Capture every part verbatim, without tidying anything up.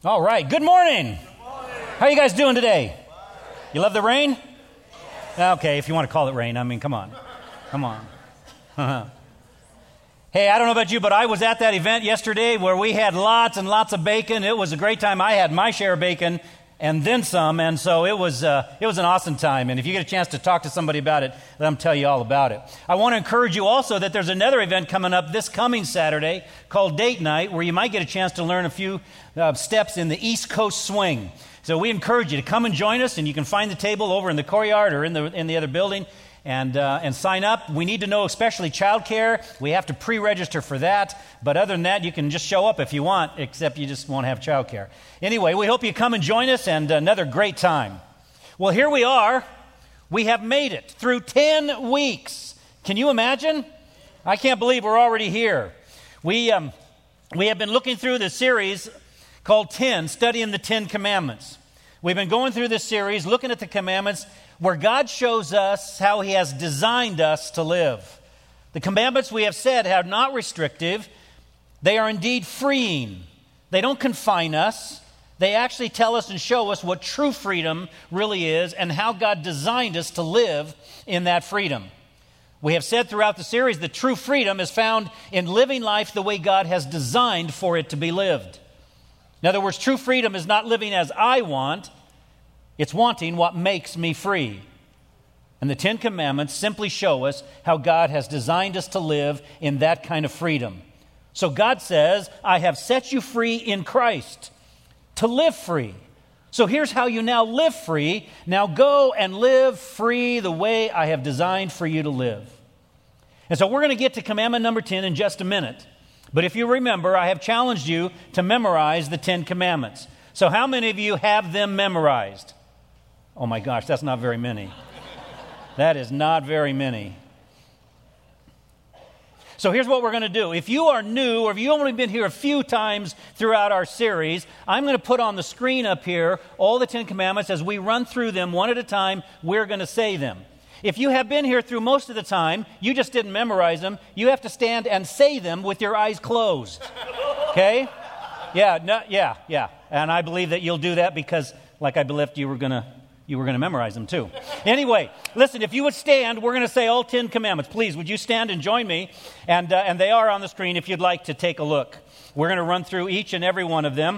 All right, good morning. Good morning. How are you guys doing today? You love the rain? Okay, if you want to call it rain, I mean, come on. Come on. Hey, I don't know about you, but I was at that event yesterday where we had lots and lots of bacon. It was a great time. I had my share of bacon and then some, and so it was uh, it was an awesome time. And if you get a chance to talk to somebody about it, let them tell you all about it. I want to encourage you also that there's another event coming up this coming Saturday called Date Night, where you might get a chance to learn a few uh, steps in the East Coast swing. So we encourage you to come and join us, and you can find the table over in the courtyard or in the in the other building. And uh, and sign up. We need to know especially childcare. We have to pre-register for that. But other than that, you can just show up if you want, except you just won't have childcare. Anyway, we hope you come and join us, and another great time. Well, here we are. We have made it through ten weeks. Can you imagine? I can't believe we're already here. We um, we have been looking through the series called ten, studying the Ten Commandments. We've been going through this series, looking at the commandments, where God shows us how He has designed us to live. The commandments, we have said, are not restrictive. They are indeed freeing. They don't confine us. They actually tell us and show us what true freedom really is and how God designed us to live in that freedom. We have said throughout the series that true freedom is found in living life the way God has designed for it to be lived. In other words, true freedom is not living as I want. It's wanting what makes me free. And the Ten Commandments simply show us how God has designed us to live in that kind of freedom. So God says, I have set you free in Christ to live free. So here's how you now live free. Now go and live free the way I have designed for you to live. And so we're going to get to commandment number ten in just a minute. But if you remember, I have challenged you to memorize the Ten Commandments. So how many of you have them memorized? Oh my gosh, that's not very many. That is not very many. So here's what we're going to do. If you are new, or if you've only been here a few times throughout our series, I'm going to put on the screen up here all the Ten Commandments. As we run through them one at a time, we're going to say them. If you have been here through most of the time, you just didn't memorize them, you have to stand and say them with your eyes closed. Okay? Yeah, no, yeah, yeah. And I believe that you'll do that because, like I believed you were going to You were going to memorize them too. Anyway, listen, if you would stand, we're going to say all Ten Commandments. Please, would you stand and join me? And, uh, and they are on the screen if you'd like to take a look. We're going to run through each and every one of them.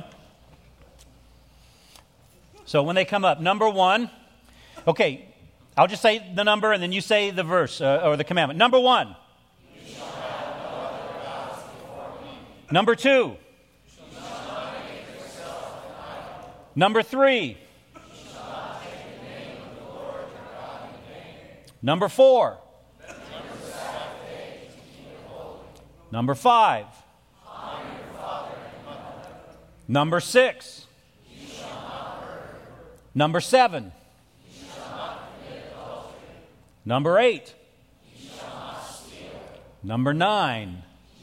So when they come up, number one, okay, I'll just say the number and then you say the verse uh, or the commandment. Number one. You shall have no other gods before me. Number two. You shall not make yourself an idol. Number three. Number four. Number five. Number six. Number seven. Number eight. Number nine.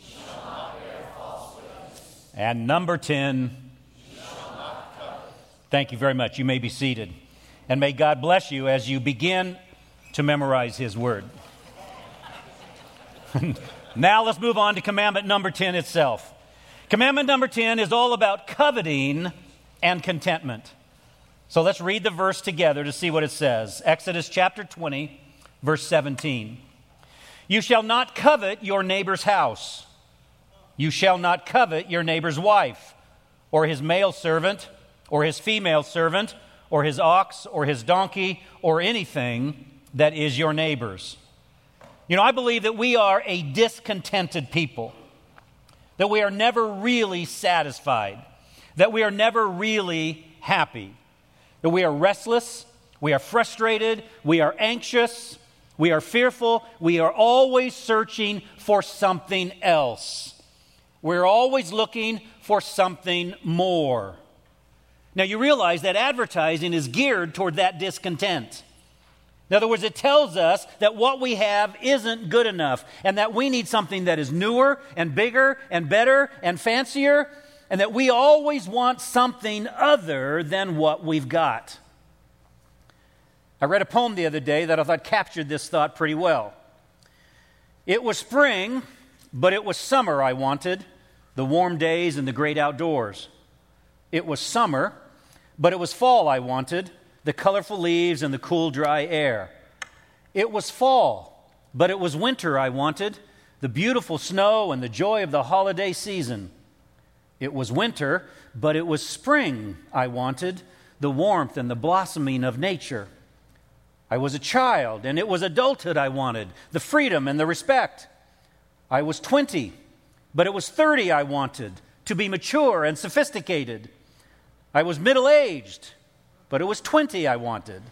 And number ten. Thank you very much. You may be seated. And may God bless you as you begin to memorize His Word. Now let's move on to commandment number ten itself. Commandment number ten is all about coveting and contentment. So let's read the verse together to see what it says. Exodus chapter twenty, verse seventeen. You shall not covet your neighbor's house. You shall not covet your neighbor's wife, or his male servant, or his female servant, or his ox, or his donkey, or anything that is your neighbor's. You know, I believe that we are a discontented people, that we are never really satisfied, that we are never really happy, that we are restless, we are frustrated, we are anxious, we are fearful, we are always searching for something else. We're always looking for something more. Now, you realize that advertising is geared toward that discontent. In other words, it tells us that what we have isn't good enough and that we need something that is newer and bigger and better and fancier, and that we always want something other than what we've got. I read a poem the other day that I thought captured this thought pretty well. It was spring, but it was summer I wanted, the warm days and the great outdoors. It was summer, but it was fall I wanted, the colorful leaves and the cool, dry air. It was fall, but it was winter I wanted, the beautiful snow and the joy of the holiday season. It was winter, but it was spring I wanted, the warmth and the blossoming of nature. I was a child, and it was adulthood I wanted, the freedom and the respect. I was twenty, but it was thirty I wanted, to be mature and sophisticated. I was middle-aged, but it was twenty I wanted.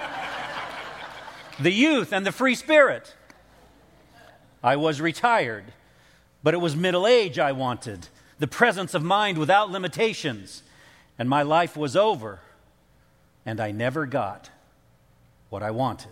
The youth and the free spirit. I was retired, but it was middle age I wanted, the presence of mind without limitations. And my life was over, and I never got what I wanted.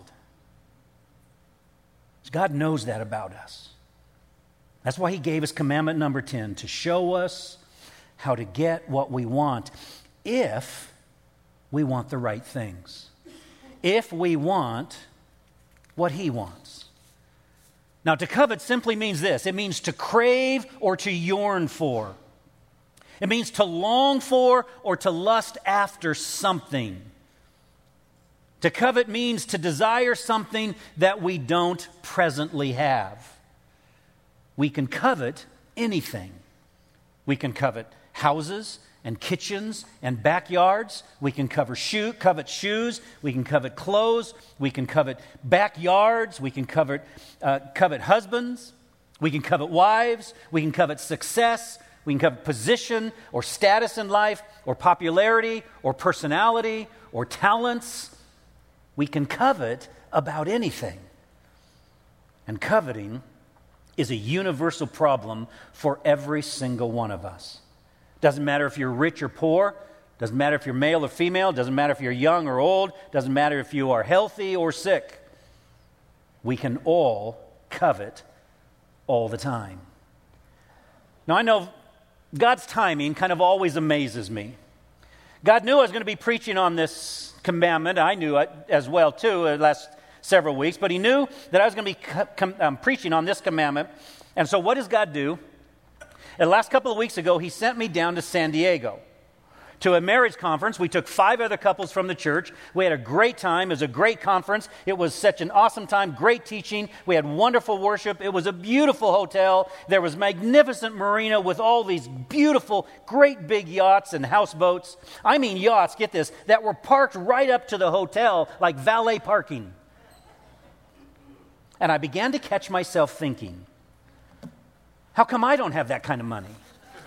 God knows that about us. That's why he gave us commandment number ten, to show us how to get what we want if we want the right things. If we want what he wants. Now, to covet simply means this. It means to crave or to yearn for. It means to long for or to lust after something. To covet means to desire something that we don't presently have. We can covet anything. We can covet houses and kitchens and backyards. We can cover shoe, covet shoes. We can covet clothes. We can covet backyards. We can covet, uh, covet husbands. We can covet wives. We can covet success. We can covet position or status in life or popularity or personality or talents. We can covet about anything. And coveting is a universal problem for every single one of us. Doesn't matter if you're rich or poor. Doesn't matter if you're male or female. Doesn't matter if you're young or old. Doesn't matter if you are healthy or sick. We can all covet all the time. Now, I know God's timing kind of always amazes me. God knew I was going to be preaching on this commandment. I knew it as well, too, the last several weeks. But he knew that I was going to be com- um, preaching on this commandment. And so what does God do? The last couple of weeks ago, he sent me down to San Diego to a marriage conference. We took five other couples from the church. We had a great time. It was a great conference. It was such an awesome time, great teaching. We had wonderful worship. It was a beautiful hotel. There was magnificent marina with all these beautiful, great big yachts and houseboats. I mean yachts, get this, that were parked right up to the hotel like valet parking. And I began to catch myself thinking, how come I don't have that kind of money?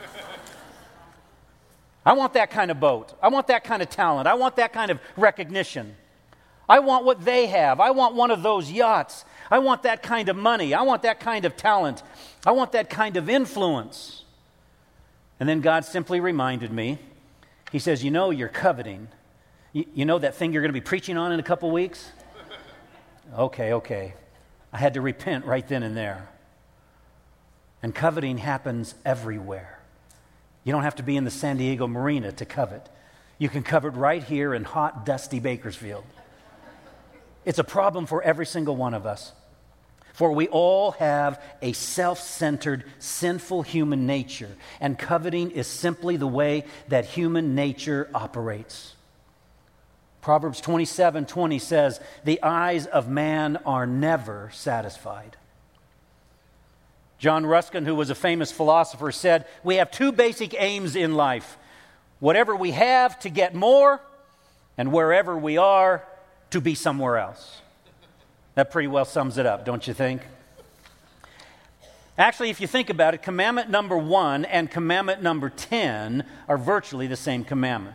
I want that kind of boat. I want that kind of talent. I want that kind of recognition. I want what they have. I want one of those yachts. I want that kind of money. I want that kind of talent. I want that kind of influence. And then God simply reminded me. He says, you know, you're coveting. You, you know that thing you're going to be preaching on in a couple weeks? Okay, okay. I had to repent right then and there. And coveting happens everywhere. You don't have to be in the San Diego Marina to covet. You can covet right here in hot, dusty Bakersfield. It's a problem for every single one of us. For we all have a self-centered, sinful human nature. And coveting is simply the way that human nature operates. Proverbs twenty-seven twenty says, the eyes of man are never satisfied. John Ruskin, who was a famous philosopher, said, we have two basic aims in life. Whatever we have, to get more, and wherever we are, to be somewhere else. That pretty well sums it up, don't you think? Actually, if you think about it, commandment number one and commandment number ten are virtually the same commandment.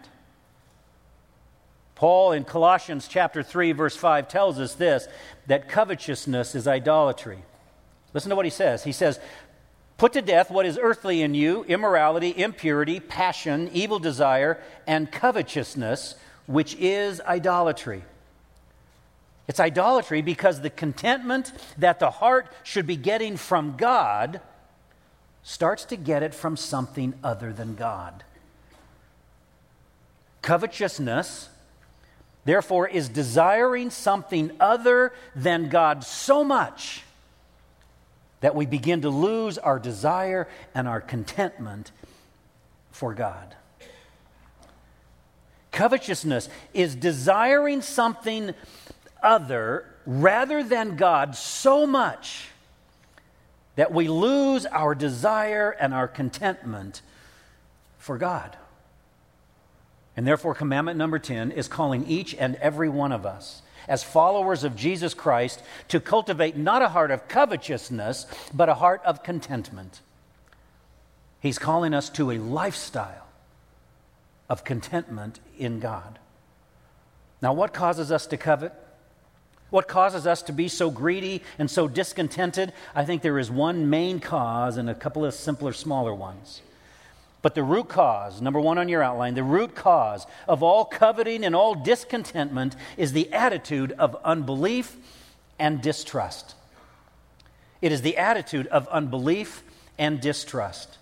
Paul in Colossians chapter three, verse five tells us this, that covetousness is idolatry. Listen to what he says. He says, put to death what is earthly in you, immorality, impurity, passion, evil desire, and covetousness, which is idolatry. It's idolatry because the contentment that the heart should be getting from God starts to get it from something other than God. Covetousness, therefore, is desiring something other than God so much that we begin to lose our desire and our contentment for God. Covetousness is desiring something other rather than God so much that we lose our desire and our contentment for God. And therefore, commandment number ten is calling each and every one of us, as followers of Jesus Christ, to cultivate not a heart of covetousness, but a heart of contentment. He's calling us to a lifestyle of contentment in God. Now, what causes us to covet? What causes us to be so greedy and so discontented? I think there is one main cause and a couple of simpler, smaller ones. But the root cause, number one on your outline, the root cause of all coveting and all discontentment is the attitude of unbelief and distrust. It is the attitude of unbelief and distrust.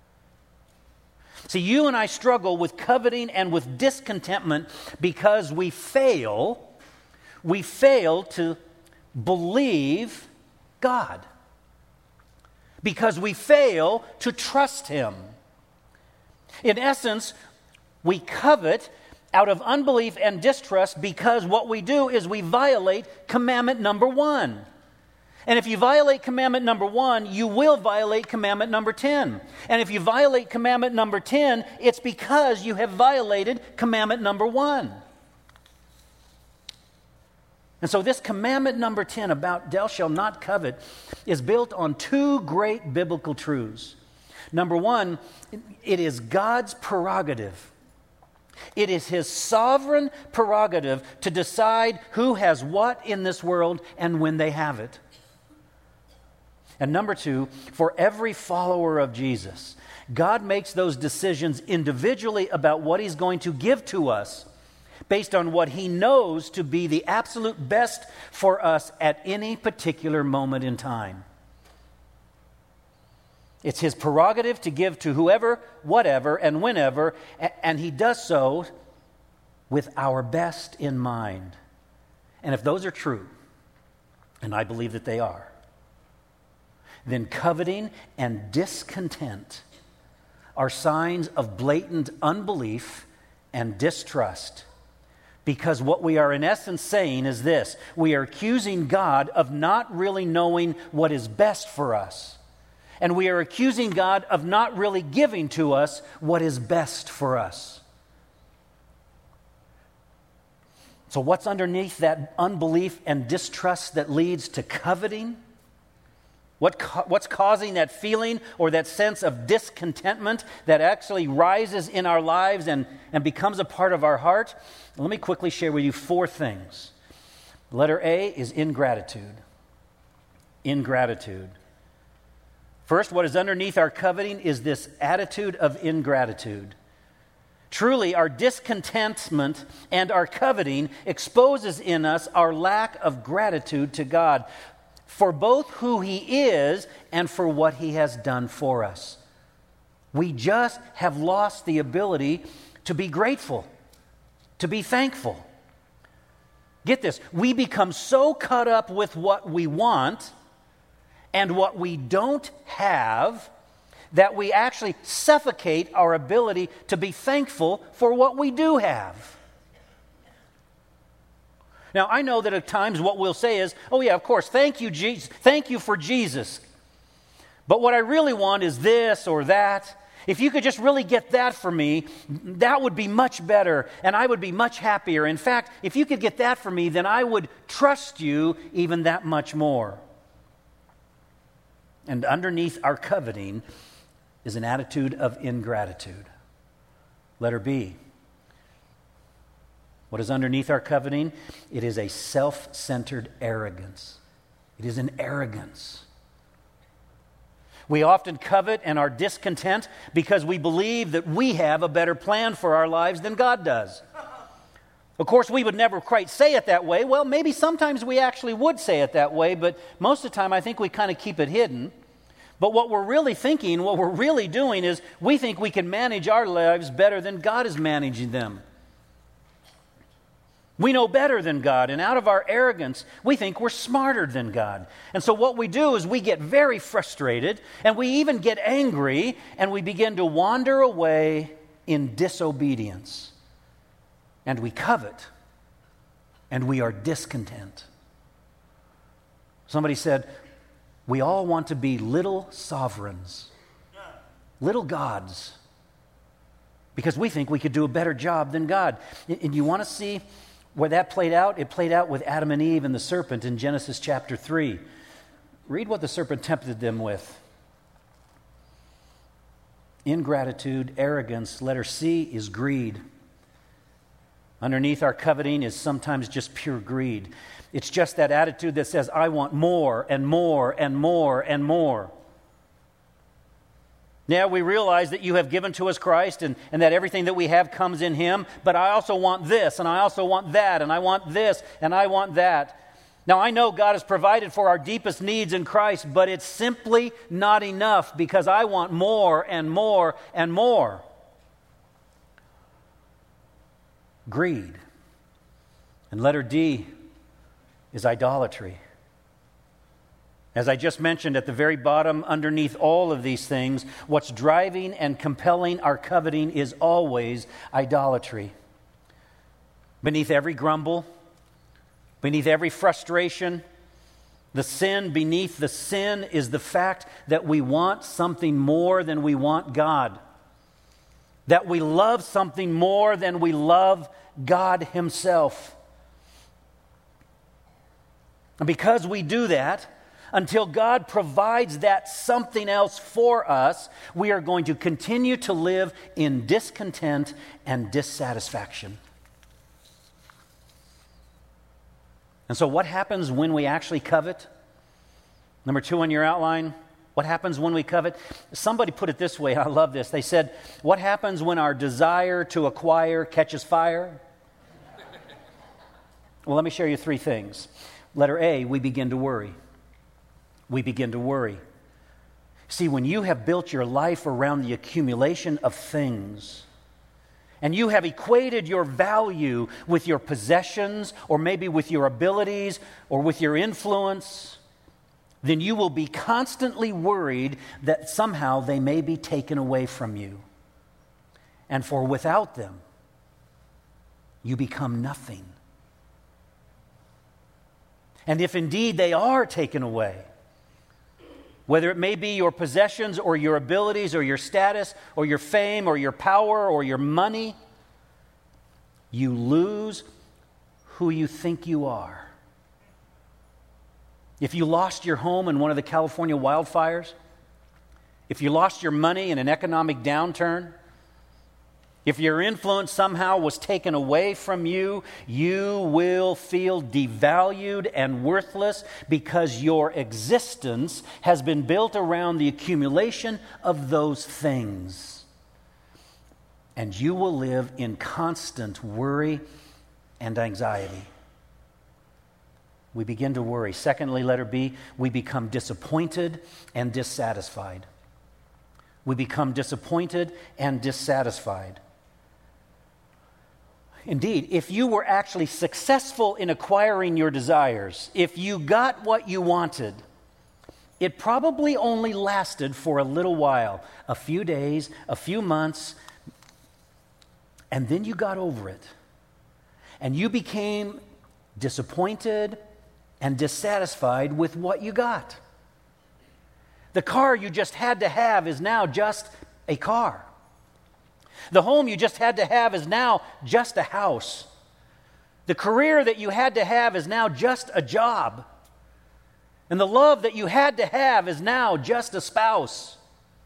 See, you and I struggle with coveting and with discontentment because we fail, we fail to believe God. Because we fail to trust Him. In essence, we covet out of unbelief and distrust because what we do is we violate commandment number one. And if you violate commandment number one, you will violate commandment number ten. And if you violate commandment number ten, it's because you have violated commandment number one. And so this commandment number ten about thou shalt not covet is built on two great biblical truths. Number one, it is God's prerogative. It is His sovereign prerogative to decide who has what in this world and when they have it. And number two, for every follower of Jesus, God makes those decisions individually about what He's going to give to us based on what He knows to be the absolute best for us at any particular moment in time. It's His prerogative to give to whoever, whatever, and whenever, and He does so with our best in mind. And if those are true, and I believe that they are, then coveting and discontent are signs of blatant unbelief and distrust. Because what we are in essence saying is this: we are accusing God of not really knowing what is best for us. And we are accusing God of not really giving to us what is best for us. So what's underneath that unbelief and distrust that leads to coveting? What ca- what's causing that feeling or that sense of discontentment that actually rises in our lives and, and becomes a part of our heart? Let me quickly share with you four things. Letter A is ingratitude. Ingratitude. First, what is underneath our coveting is this attitude of ingratitude. Truly, our discontentment and our coveting exposes in us our lack of gratitude to God for both who He is and for what He has done for us. We just have lost the ability to be grateful, to be thankful. Get this, we become so caught up with what we want and what we don't have that we actually suffocate our ability to be thankful for what we do have. Now, I know that at times what we'll say is, oh yeah, of course, thank you, Jesus. Thank you for Jesus. But what I really want is this or that. If you could just really get that for me, that would be much better, and I would be much happier. In fact, if you could get that for me, then I would trust you even that much more. And underneath our coveting is an attitude of ingratitude. Letter B. What is underneath our coveting? It is a self-centered arrogance. It is an arrogance. We often covet and are discontent because we believe that we have a better plan for our lives than God does. Of course, we would never quite say it that way. Well, maybe sometimes we actually would say it that way, but most of the time I think we kind of keep it hidden. But what we're really thinking, what we're really doing is we think we can manage our lives better than God is managing them. We know better than God, and out of our arrogance, we think we're smarter than God. And so what we do is we get very frustrated, and we even get angry, and we begin to wander away in disobedience. and we covet, and we are discontent. Somebody said, we all want to be little sovereigns, little gods, because we think we could do a better job than God. And you want to see where that played out? It played out with Adam and Eve and the serpent in Genesis chapter three. Read what the serpent tempted them with. Ingratitude, arrogance. Letter C is greed. Underneath our coveting is sometimes just pure greed. It's just that attitude that says, I want more and more and more and more. Now we realize that you have given to us Christ and, and that everything that we have comes in Him, but I also want this, and I also want that, and I want this, and I want that. Now I know God has provided for our deepest needs in Christ, but it's simply not enough because I want more and more and more. Greed. And letter D is idolatry. As I just mentioned, at the very bottom, underneath all of these things, what's driving and compelling our coveting is always idolatry. Beneath every grumble, beneath every frustration, the sin beneath the sin is the fact that we want something more than we want God. That we love something more than we love God Himself. And because we do that, until God provides that something else for us, we are going to continue to live in discontent and dissatisfaction. And so what happens when we actually covet? Number two on your outline, what happens when we covet? Somebody put it this way, I love this. They said, what happens when our desire to acquire catches fire? Well, let me share you three things. Letter A, we begin to worry. We begin to worry. See, when you have built your life around the accumulation of things, and you have equated your value with your possessions, or maybe with your abilities, or with your influence, then you will be constantly worried that somehow they may be taken away from you. And for without them, you become nothing. And if indeed they are taken away, whether it may be your possessions or your abilities or your status or your fame or your power or your money, you lose who you think you are. If you lost your home in one of the California wildfires, if you lost your money in an economic downturn, if your influence somehow was taken away from you, you will feel devalued and worthless because your existence has been built around the accumulation of those things. And you will live in constant worry and anxiety. We begin to worry. Secondly, letter B, we become disappointed and dissatisfied. We become disappointed and dissatisfied. Indeed, if you were actually successful in acquiring your desires, if you got what you wanted, it probably only lasted for a little while, a few days, a few months, and then you got over it. And you became disappointed and dissatisfied with what you got. The car you just had to have is now just a car. The home you just had to have is now just a house. The career that you had to have is now just a job. And the love that you had to have is now just a spouse.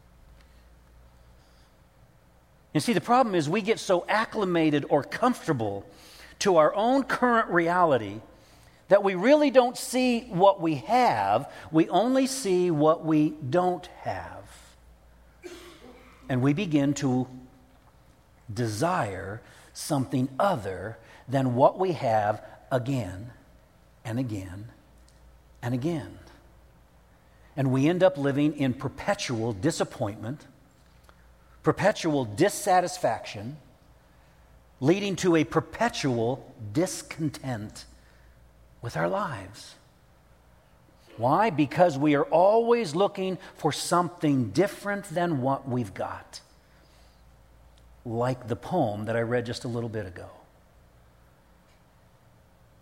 You see, the problem is we get so acclimated or comfortable to our own current reality that we really don't see what we have. We only see what we don't have. And we begin to desire something other than what we have again and again and again. And we end up living in perpetual disappointment, perpetual dissatisfaction, leading to a perpetual discontent with our lives. Why? Because we are always looking for something different than what we've got. Like the poem that I read just a little bit ago.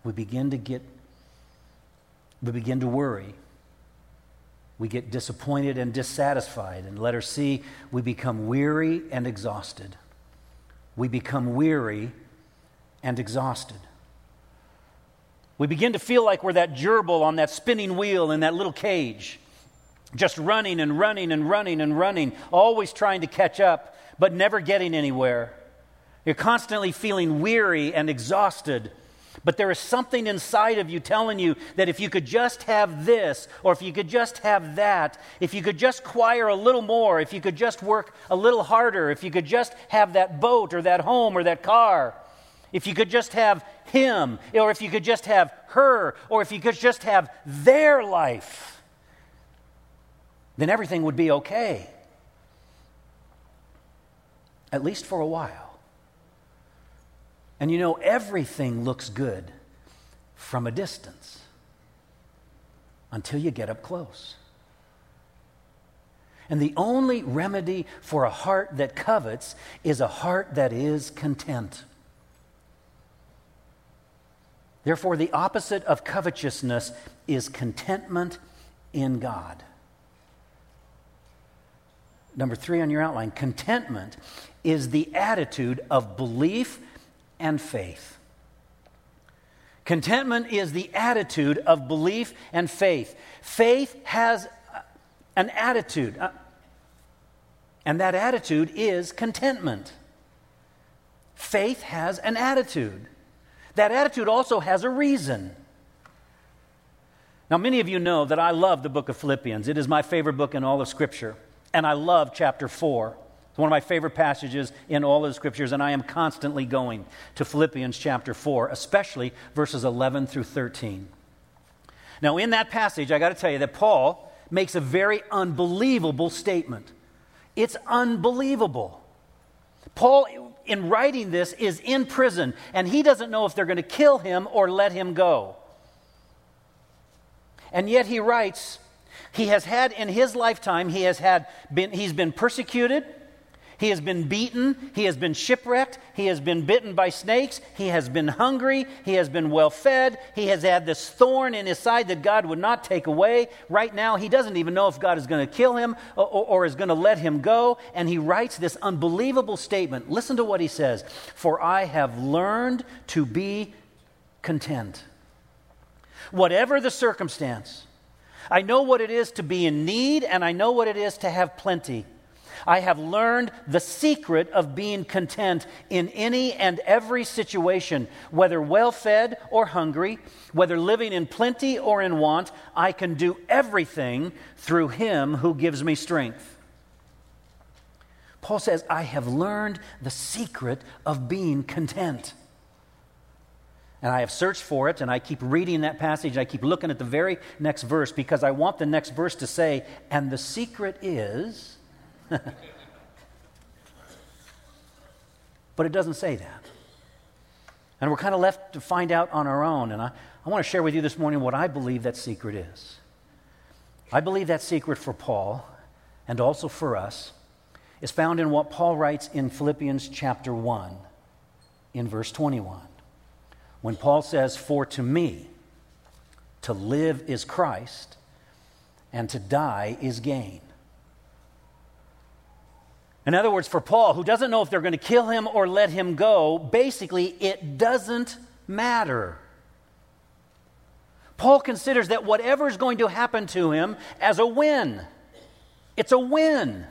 we begin to get, we begin to worry. We get disappointed and dissatisfied. And letter C, we become weary and exhausted. We become weary and exhausted. We begin to feel like we're that gerbil on that spinning wheel in that little cage, just running and running and running and running, always trying to catch up, but never getting anywhere. You're constantly feeling weary and exhausted. But there is something inside of you telling you that if you could just have this, or if you could just have that, if you could just choir a little more, if you could just work a little harder, if you could just have that boat or that home or that car, if you could just have him, or if you could just have her, or if you could just have their life, then everything would be okay. At least for a while. And you know, everything looks good from a distance until you get up close. And the only remedy for a heart that covets is a heart that is content. Therefore, the opposite of covetousness is contentment in God. Number three on your outline, contentment is the attitude of belief and faith. Contentment is the attitude of belief and faith. Faith has an attitude, uh, and that attitude is contentment. Faith has an attitude. That attitude also has a reason. Now, many of you know that I love the book of Philippians. It is my favorite book in all of Scripture, and I love chapter four. It's one of my favorite passages in all of the Scriptures, and I am constantly going to Philippians chapter four, especially verses eleven through thirteen. Now, in that passage, I got to tell you that Paul makes a very unbelievable statement. It's unbelievable. Paul, in writing this, is in prison, and he doesn't know if they're going to kill him or let him go. And yet he writes, he has had in his lifetime, he has had been, he's been persecuted, he has been beaten, he has been shipwrecked, he has been bitten by snakes, he has been hungry, he has been well fed, he has had this thorn in his side that God would not take away. Right now, he doesn't even know if God is going to kill him or, or, or is going to let him go. And he writes this unbelievable statement. Listen to what he says. For I have learned to be content. Whatever the circumstance, I know what it is to be in need, and I know what it is to have plenty. I have learned the secret of being content in any and every situation, whether well-fed or hungry, whether living in plenty or in want. I can do everything through Him who gives me strength. Paul says, I have learned the secret of being content. And I have searched for it, and I keep reading that passage, I keep looking at the very next verse, because I want the next verse to say, and the secret is... But it doesn't say that. And we're kind of left to find out on our own. And I, I want to share with you this morning what I believe that secret is. I believe that secret for Paul, and also for us, is found in what Paul writes in Philippians chapter one, in verse twenty-one. When Paul says, for to me, to live is Christ, and to die is gain. In other words, for Paul, who doesn't know if they're going to kill him or let him go, basically, it doesn't matter. Paul considers that whatever is going to happen to him as a win. It's a win.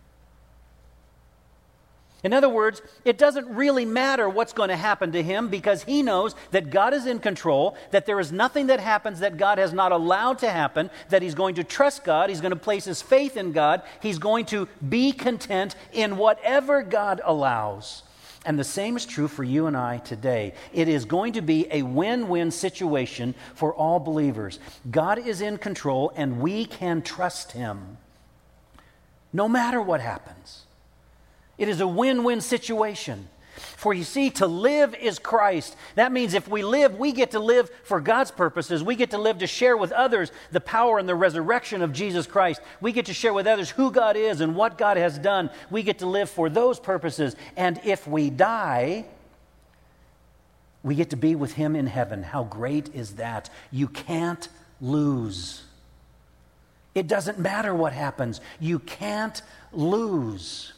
In other words, it doesn't really matter what's going to happen to him, because he knows that God is in control, that there is nothing that happens that God has not allowed to happen, that he's going to trust God, he's going to place his faith in God, he's going to be content in whatever God allows. And the same is true for you and I today. It is going to be a win-win situation for all believers. God is in control, and we can trust him no matter what happens. It is a win-win situation. For you see, to live is Christ. That means if we live, we get to live for God's purposes. We get to live to share with others the power and the resurrection of Jesus Christ. We get to share with others who God is and what God has done. We get to live for those purposes. And if we die, We get to be with him in heaven. How great is that? You can't lose. It doesn't matter what happens. You can't lose.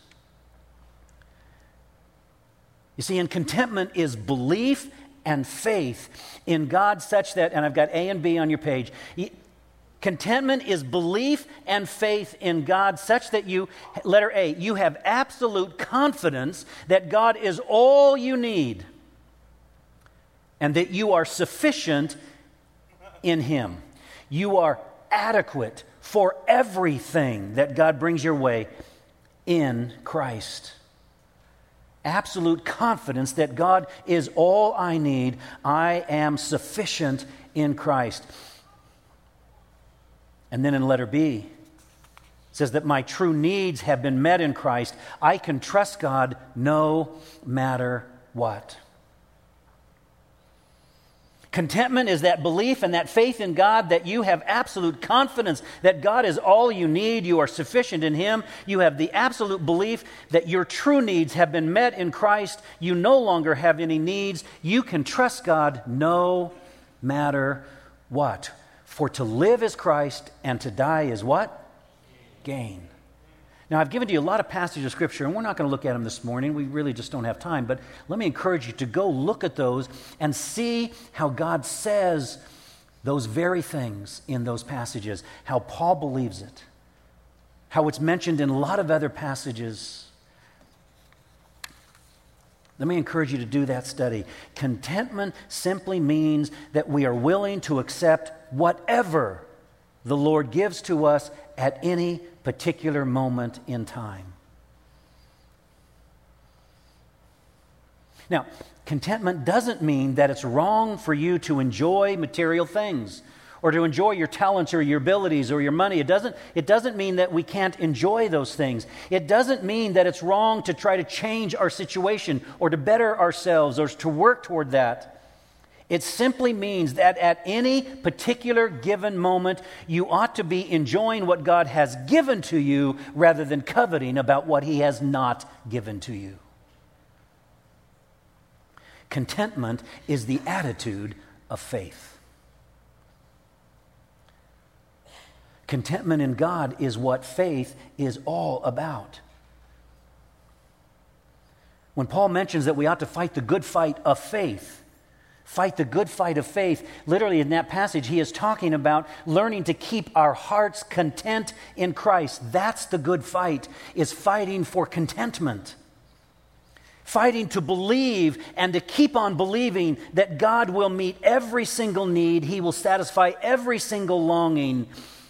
You see, and contentment is belief and faith in God such that, and I've got A and B on your page. Contentment is belief and faith in God such that you, letter A, you have absolute confidence that God is all you need and that you are sufficient in him. You are adequate for everything that God brings your way in Christ. Absolute confidence that God is all I need. I am sufficient in Christ. And then in letter B, it says that my true needs have been met in Christ. I can trust God no matter what. Contentment is that belief and that faith in God that you have absolute confidence that God is all you need. You are sufficient in him. You have the absolute belief that your true needs have been met in Christ. You no longer have any needs. You can trust God no matter what. For to live is Christ and to die is what? Gain. Now, I've given to you a lot of passages of Scripture, and we're not going to look at them this morning. We really just don't have time. But let me encourage you to go look at those and see how God says those very things in those passages, how Paul believes it, how it's mentioned in a lot of other passages. Let me encourage you to do that study. Contentment simply means that we are willing to accept whatever the Lord gives to us at any particular moment in time. Now, contentment doesn't mean that it's wrong for you to enjoy material things or to enjoy your talents or your abilities or your money. It doesn't, it doesn't mean that we can't enjoy those things. It doesn't mean that it's wrong to try to change our situation or to better ourselves or to work toward that. It simply means that at any particular given moment, you ought to be enjoying what God has given to you rather than coveting about what he has not given to you. Contentment is the attitude of faith. Contentment in God is what faith is all about. When Paul mentions that we ought to fight the good fight of faith, fight the good fight of faith, literally in that passage, he is talking about learning to keep our hearts content in Christ. That's the good fight, is fighting for contentment. Fighting to believe and to keep on believing that God will meet every single need. He will satisfy every single longing.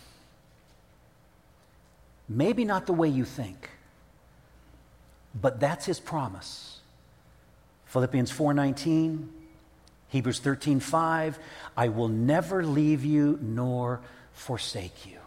Maybe not the way you think, but that's his promise. Philippians four nineteen, Hebrews thirteen five, I will never leave you nor forsake you.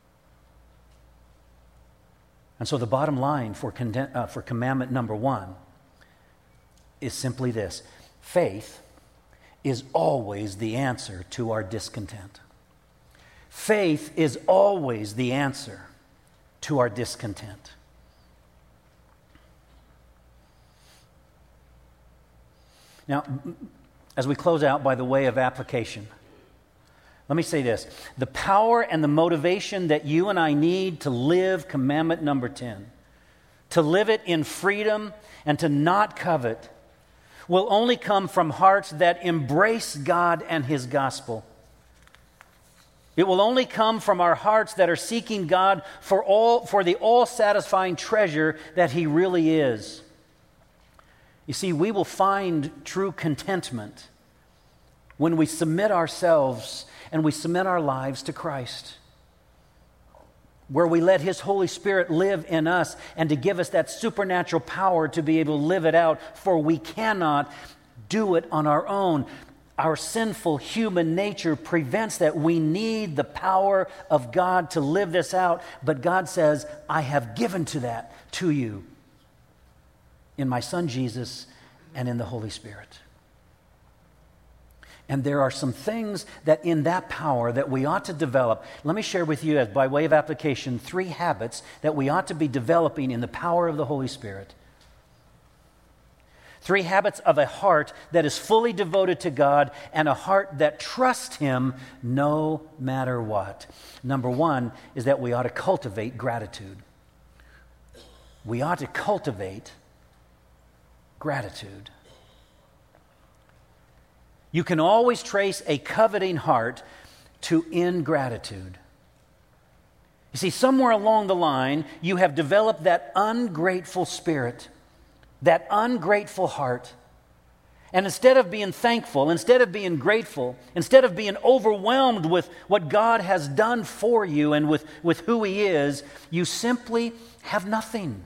And so the bottom line for, content, uh, for commandment number one is simply this: faith is always the answer to our discontent. Faith is always the answer to our discontent. Now, as we close out by the way of application, let me say this: the power and the motivation that you and I need to live commandment number ten, to live it in freedom and to not covet, will only come from hearts that embrace God and his gospel. It will only come from our hearts that are seeking God for all for the all-satisfying treasure that he really is. You see, we will find true contentment when we submit ourselves and we submit our lives to Christ, where we let his Holy Spirit live in us and to give us that supernatural power to be able to live it out, for we cannot do it on our own. Our sinful human nature prevents that. We need the power of God to live this out, but God says, I have given to that to you in my Son Jesus and in the Holy Spirit. And there are some things that in that power that we ought to develop. Let me share with you, as by way of application, three habits that we ought to be developing in the power of the Holy Spirit. Three habits of a heart that is fully devoted to God and a heart that trusts Him no matter what. Number one is that we ought to cultivate gratitude. We ought to cultivate gratitude. You can always trace a coveting heart to ingratitude. You see, somewhere along the line, you have developed that ungrateful spirit, that ungrateful heart. And instead of being thankful, instead of being grateful, instead of being overwhelmed with what God has done for you and with, with who He is, you simply have nothing.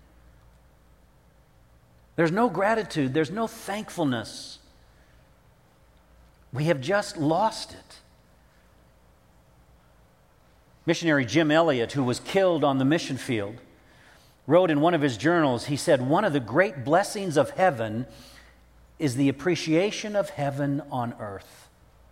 There's no gratitude. There's no thankfulness. We have just lost it. Missionary Jim Elliot, who was killed on the mission field, wrote in one of his journals, he said, "One of the great blessings of heaven is the appreciation of heaven on earth."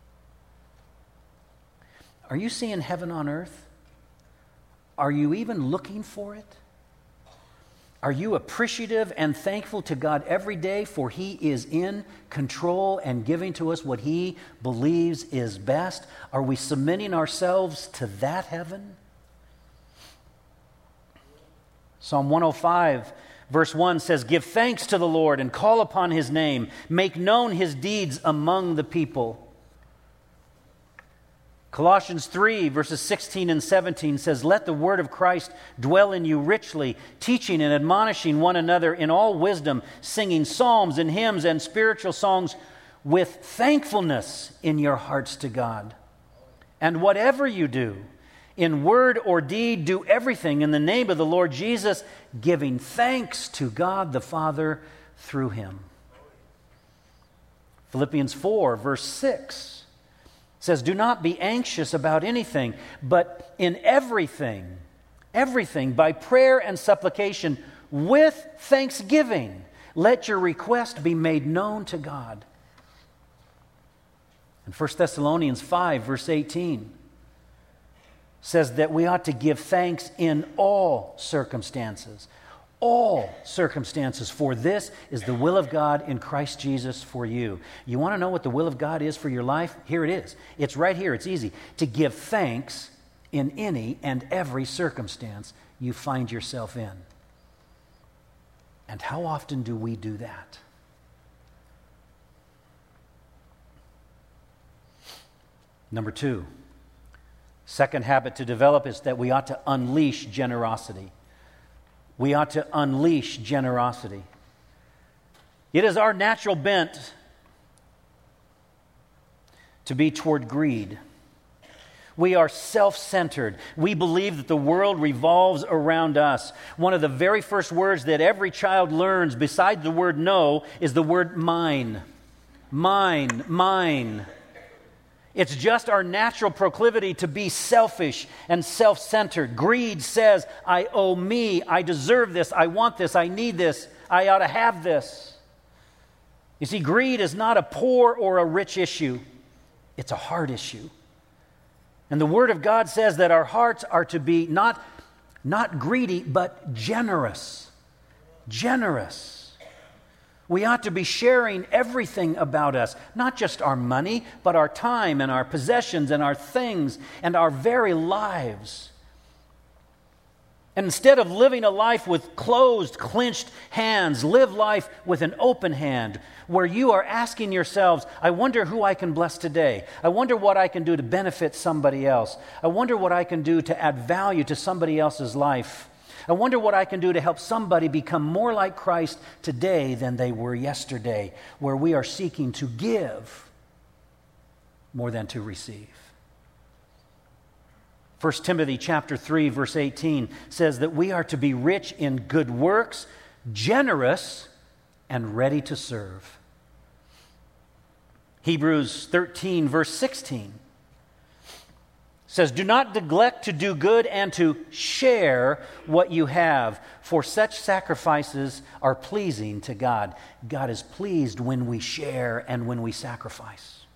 Are you seeing heaven on earth? Are you even looking for it? Are you appreciative and thankful to God every day, for He is in control and giving to us what He believes is best? Are we submitting ourselves to that heaven? Psalm one oh five, verse one says, "Give thanks to the Lord and call upon His name. Make known His deeds among the people." Colossians three, verses sixteen and seventeen says, "Let the word of Christ dwell in you richly, teaching and admonishing one another in all wisdom, singing psalms and hymns and spiritual songs with thankfulness in your hearts to God. And whatever you do, in word or deed, do everything in the name of the Lord Jesus, giving thanks to God the Father through Him." Philippians four, verse six says, "Do not be anxious about anything, but in everything, everything, by prayer and supplication, with thanksgiving, let your request be made known to God." And First Thessalonians five, verse eighteen says that we ought to give thanks in all circumstances. All circumstances, for this is the will of God in Christ Jesus for you. You want to know what the will of God is for your life? Here it is. It's right here. It's easy. To give thanks in any and every circumstance you find yourself in. And how often do we do that? Number two, second habit to develop is that we ought to unleash generosity. We ought to unleash generosity. It is our natural bent to be toward greed. We are self-centered. We believe that the world revolves around us. One of the very first words that every child learns beside the word no is the word mine. Mine, mine. It's just our natural proclivity to be selfish and self-centered. Greed says, I owe me, I deserve this, I want this, I need this, I ought to have this. You see, greed is not a poor or a rich issue. It's a heart issue. And the Word of God says that our hearts are to be not, not greedy, but generous. Generous. We ought to be sharing everything about us, not just our money, but our time and our possessions and our things and our very lives. And instead of living a life with closed, clenched hands, live life with an open hand, where you are asking yourselves, I wonder who I can bless today. I wonder what I can do to benefit somebody else. I wonder what I can do to add value to somebody else's life. I wonder what I can do to help somebody become more like Christ today than they were yesterday, where we are seeking to give more than to receive. First Timothy chapter three, verse eighteen says that we are to be rich in good works, generous, and ready to serve. Hebrews thirteen, verse sixteen says, do not neglect to do good and to share what you have, for such sacrifices are pleasing to God. God is pleased when we share and when we sacrifice.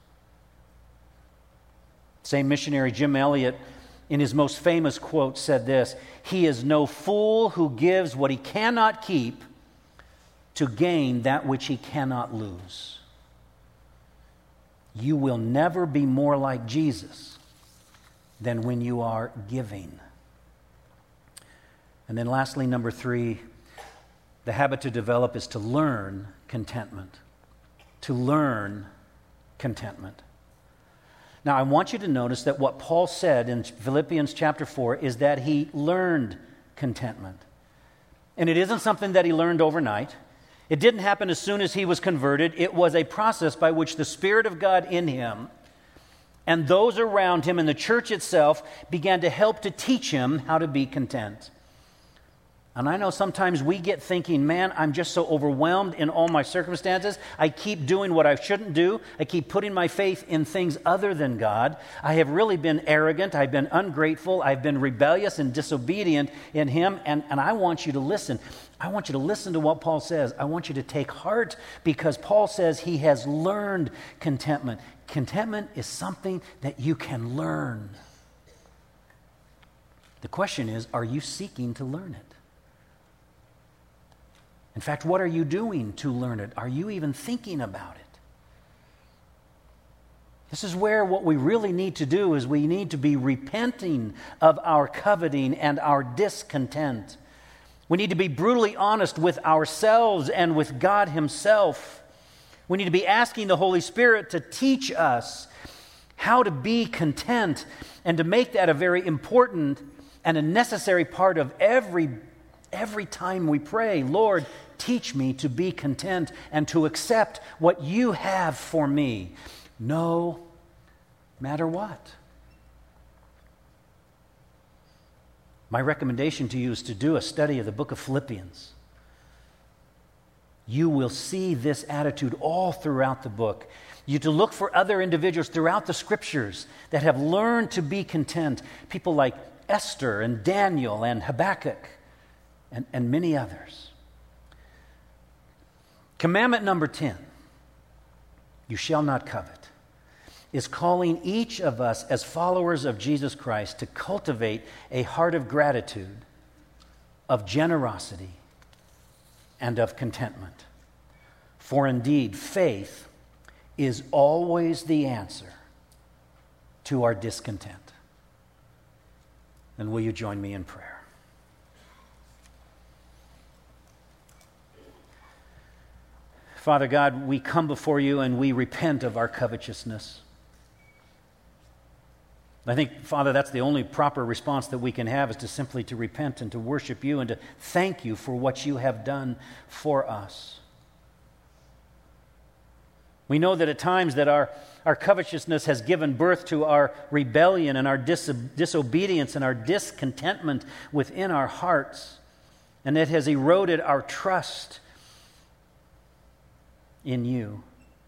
Same missionary Jim Elliot, in his most famous quote, said this: he is no fool who gives what he cannot keep to gain that which he cannot lose. You will never be more like Jesus than when you are giving. And then lastly, number three, the habit to develop is to learn contentment. To learn contentment. Now, I want you to notice that what Paul said in Philippians chapter four is that he learned contentment. And it isn't something that he learned overnight. It didn't happen as soon as he was converted. It was a process by which the Spirit of God in him and those around him and the church itself began to help to teach him how to be content. And I know sometimes we get thinking, man, I'm just so overwhelmed in all my circumstances. I keep doing what I shouldn't do. I keep putting my faith in things other than God. I have really been arrogant. I've been ungrateful. I've been rebellious and disobedient in Him. And, and I want you to listen. I want you to listen to what Paul says. I want you to take heart because Paul says he has learned contentment. Contentment is something that you can learn. The question is, are you seeking to learn it? In fact, what are you doing to learn it? Are you even thinking about it? This is where what we really need to do is we need to be repenting of our coveting and our discontent. We need to be brutally honest with ourselves and with God Himself. We need to be asking the Holy Spirit to teach us how to be content and to make that a very important and a necessary part of every, every time we pray. Lord, teach me to be content and to accept what you have for me, no matter what. My recommendation to you is to do a study of the book of Philippians. You will see this attitude all throughout the book. You to look for other individuals throughout the scriptures that have learned to be content. People like Esther and Daniel and Habakkuk and, and many others. Commandment number ten, you shall not covet, is calling each of us as followers of Jesus Christ to cultivate a heart of gratitude, of generosity, and of contentment. For indeed, faith is always the answer to our discontent. And will you join me in prayer? Father God, we come before you and we repent of our covetousness. I think, Father, that's the only proper response that we can have is to simply to repent and to worship you and to thank you for what you have done for us. We know that at times that our, our covetousness has given birth to our rebellion and our dis- disobedience and our discontentment within our hearts, and it has eroded our trust in you.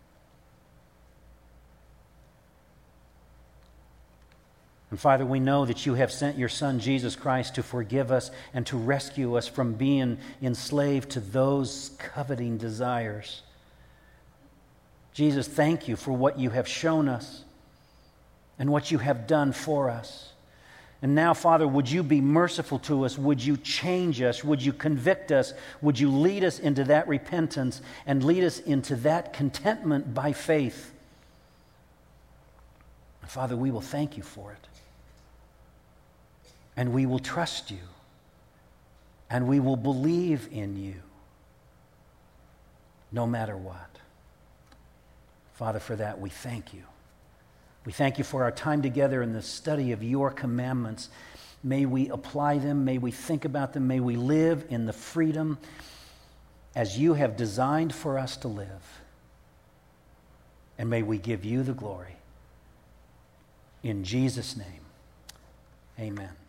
And Father, we know that you have sent your Son, Jesus Christ, to forgive us and to rescue us from being enslaved to those coveting desires. Jesus, thank you for what you have shown us and what you have done for us. And now, Father, would you be merciful to us? Would you change us? Would you convict us? Would you lead us into that repentance and lead us into that contentment by faith? Father, we will thank you for it. And we will trust you. And we will believe in you no matter what. Father, for that we thank you. We thank you for our time together in the study of your commandments. May we apply them. May we think about them. May we live in the freedom as you have designed for us to live. And may we give you the glory. In Jesus' name, amen.